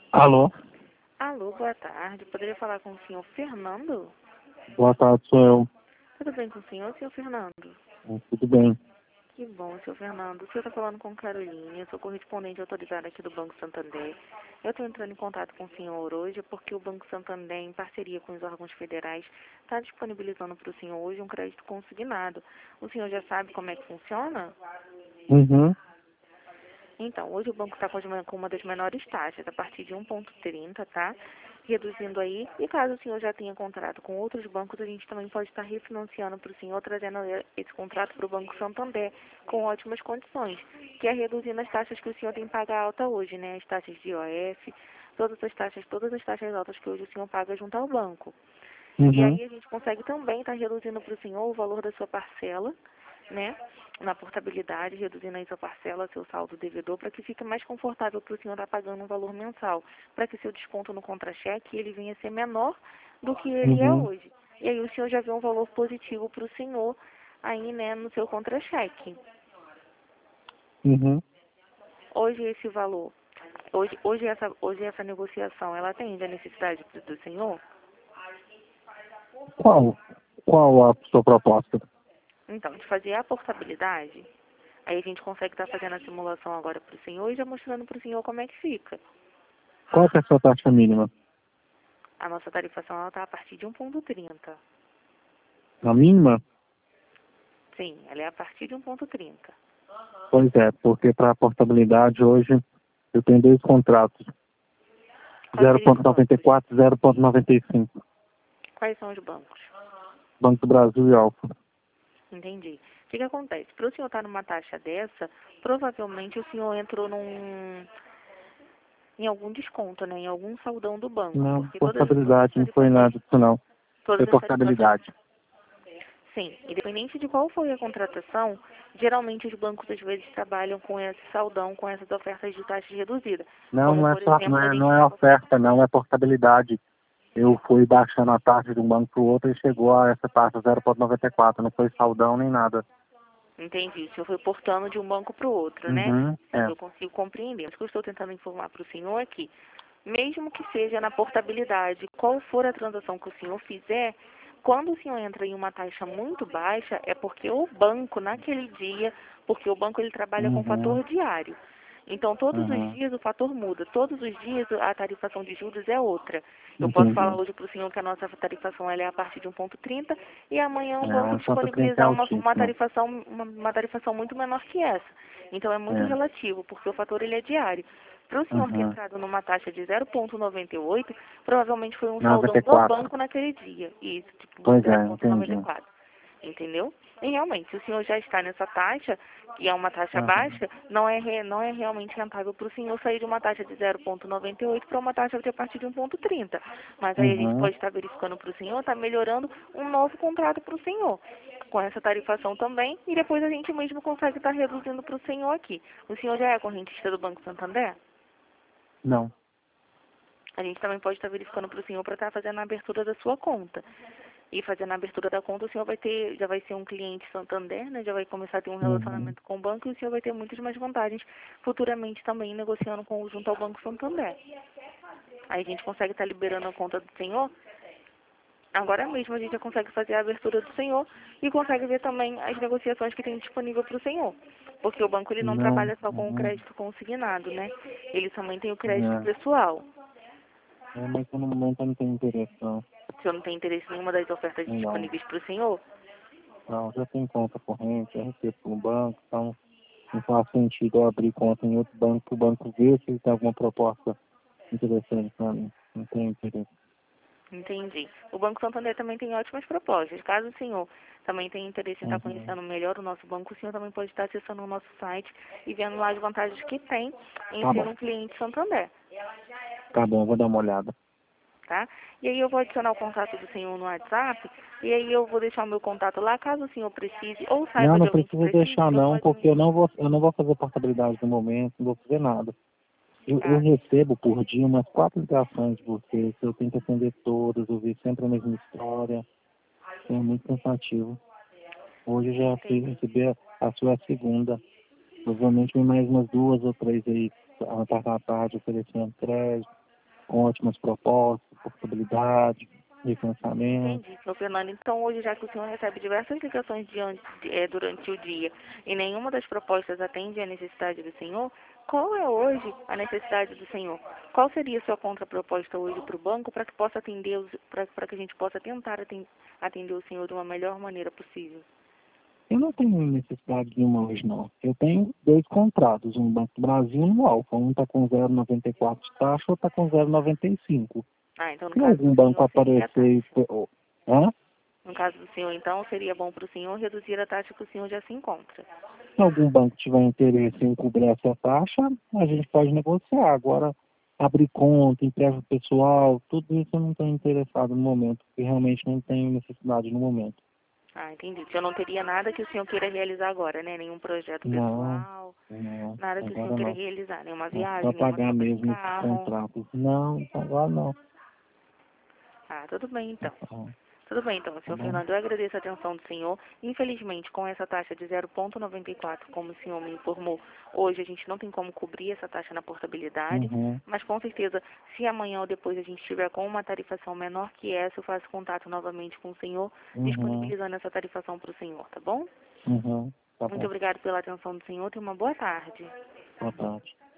Alô? Alô, boa tarde. Poderia falar com o senhor Fernando? Boa tarde, sou eu. Tudo bem com o senhor Fernando? Tudo bem. Que bom, senhor Fernando. O senhor está falando com Caroline, eu sou correspondente autorizada aqui do Banco Santander. Eu estou entrando em contato com o senhor hoje porque o Banco Santander, em parceria com os órgãos federais, está disponibilizando para o senhor hoje um crédito consignado. O senhor já sabe como é que funciona? Uhum. Então, hoje o banco está com uma das menores taxas, a partir de 1,30, tá? Reduzindo aí. E caso o senhor já tenha contrato com outros bancos, a gente também pode estar refinanciando para o senhor, trazendo esse contrato para o Banco Santander com ótimas condições, que é reduzindo as taxas que o senhor tem que pagar alta hoje, né? As taxas de IOF, todas as taxas altas que hoje o senhor paga junto ao banco. E Uhum. aí a gente consegue também estar reduzindo para o senhor o valor da sua parcela, né? Na portabilidade, reduzindo aí sua parcela, seu saldo devedor, para que fique mais confortável para o senhor estar pagando um valor mensal, para que seu desconto no contra-cheque ele venha a ser menor do que ele é Uhum. hoje. E aí o senhor já vê um valor positivo para o senhor aí, né, no seu contra-cheque. Uhum. Hoje esse valor, hoje essa negociação, ela atende a necessidade do senhor? Qual a sua proposta? Então, de fazer a portabilidade, aí a gente consegue estar fazendo a simulação agora para o senhor e já mostrando para o senhor como é que fica. Qual que é a sua taxa mínima? A nossa tarifação está a partir de 1,30. A mínima? Sim, ela é a partir de 1,30. Pois é, porque para a portabilidade hoje eu tenho dois contratos. Quais seriam os bancos? 0,94 e 0,95. Quais são os bancos? Banco do Brasil e Alfa. Entendi. O que acontece? Para o senhor estar numa taxa dessa, provavelmente o senhor entrou em algum desconto, né? Em algum saldão do banco. Não, Porque todas as portabilidade, não foi tarifações, nada disso não. todas Foi as tarifações. portabilidade. Sim, independente de qual foi a contratação, geralmente os bancos às vezes trabalham com esse saldão, com essas ofertas de taxa reduzida. Não, Como, não é por só, exemplo, a gente não é estava... oferta, não é portabilidade. Eu fui baixando a taxa de um banco para o outro e chegou a essa taxa 0,94. Não foi saldão nem nada. Entendi, o senhor foi portando de um banco para o outro, né? Uhum, Sim, é. eu consigo compreender. Mas o que eu estou tentando informar para o senhor é que, mesmo que seja na portabilidade, qual for a transação que o senhor fizer, quando o senhor entra em uma taxa muito baixa, é porque o banco, naquele dia, porque o banco ele trabalha com Uhum, fator diário. Então, todos os uhum. dias o fator muda. Todos os dias a tarifação de juros é outra. Eu posso falar Entendi. hoje para o senhor que a nossa tarifação ela é a partir de 1,30 e amanhã o É, banco 1,30 é disponibilizar uma altíssimo. tarifação, uma tarifação muito menor que essa. Então, é muito É. relativo, porque o fator ele é diário. Para o senhor ter Uhum. entrado numa taxa de 0,98, provavelmente foi um saldão do 94. banco naquele dia. Isso, tipo Pois é, entendi. 0,94. Entendeu? E realmente, se o senhor já está nessa taxa, que é uma taxa Uhum. baixa, não é realmente rentável para o senhor sair de uma taxa de 0,98 para uma taxa de a partir de 1,30. Mas aí a gente Uhum. pode estar verificando para o senhor, está melhorando um novo contrato para o senhor, com essa tarifação também, e depois a gente mesmo consegue estar reduzindo para o senhor aqui. O senhor já é correntista do Banco Santander? Não. A gente também pode estar verificando para o senhor para estar fazendo a abertura da sua conta. E fazendo a abertura da conta, o senhor já vai ser um cliente Santander, né? Já vai começar a ter um Uhum. relacionamento com o banco e o senhor vai ter muitas mais vantagens futuramente também negociando junto ao Banco Santander. Aí a gente consegue estar liberando a conta do senhor. Agora mesmo a gente já consegue fazer a abertura do senhor e consegue ver também as negociações que tem disponível para o senhor. Porque o banco ele não Não. trabalha só com o Uhum. crédito consignado, né? Ele também tem o crédito É. pessoal. Mas eu no momento eu não tenho interesse, não. O senhor não tem interesse em nenhuma das ofertas Não. disponíveis para o senhor? Não, já tenho conta corrente, já recebo no banco, então não faz sentido eu abrir conta em outro banco, o banco ver se ele tem alguma proposta interessante para mim. Não tenho interesse. Entendi. O Banco Santander também tem ótimas propostas. Caso o senhor também tenha interesse em estar Uhum. conhecendo melhor o nosso banco, o senhor também pode estar acessando o nosso site e vendo lá as vantagens que tem em Tá ser bom. um cliente Santander, Tá bom, vou dar uma olhada. tá? E aí eu vou adicionar o contato do senhor no WhatsApp e aí eu vou deixar o meu contato lá, caso o senhor precise ou Não, saiba de não alguém que precisa precise, o deixar senhor não, pode me... porque eu não vou fazer portabilidade no momento, não vou fazer nada. Eu Tá, recebo por dia umas 4 ligações de vocês, eu tenho que atender todas, ouvir sempre a mesma história, é muito cansativo. Hoje eu já entendi. recebi a sua segunda, provavelmente vem mais umas 2 ou 3 aí, à tarde oferecendo crédito. com ótimas propostas, portabilidade, refinanciamento. Entendi, senhor Fernando. Então, hoje, já que o senhor recebe diversas ligações durante o dia e nenhuma das propostas atende à necessidade do senhor, qual é hoje a necessidade do senhor? Qual seria a sua contraproposta hoje para o banco para que possa atender, para que a gente possa tentar atender o senhor de uma melhor maneira possível? Eu não tenho necessidade nenhuma hoje, não. Eu tenho 2 contratos, um no Banco do Brasil e no Alfa. Um está com 0,94 de taxa, outro está com 0,95. Ah, então no Se caso algum do banco senhor seria a aparecer... taxa. Hã? No caso do senhor, então, seria bom para o senhor reduzir a taxa que o senhor já se encontra. Se algum banco tiver interesse em cobrir essa taxa, a gente pode negociar. Agora, abrir conta, empréstimo pessoal, tudo isso eu não estou interessado no momento, porque realmente não tenho necessidade no momento. Ah, entendi. Eu não teria nada que o senhor queira realizar agora, né? Nenhum projeto Não, pessoal, não, nada que o senhor agora queira não. realizar, nenhuma É só viagem, nenhuma pagar troca de mesmo esses carro. contratos. Não, agora não. Ah, tudo bem então. Tá Tudo bem então, tá senhor bom? Fernando. Eu agradeço a atenção do senhor. Infelizmente, com essa taxa de 0,94, como o senhor me informou, hoje a gente não tem como cobrir essa taxa na portabilidade, Uhum, mas com certeza, se amanhã ou depois a gente estiver com uma tarifação menor que essa, eu faço contato novamente com o senhor, uhum, disponibilizando essa tarifação para o senhor, tá bom? uhum. Tá Muito bom. obrigada pela atenção do senhor. Tenha uma boa tarde. Boa tarde.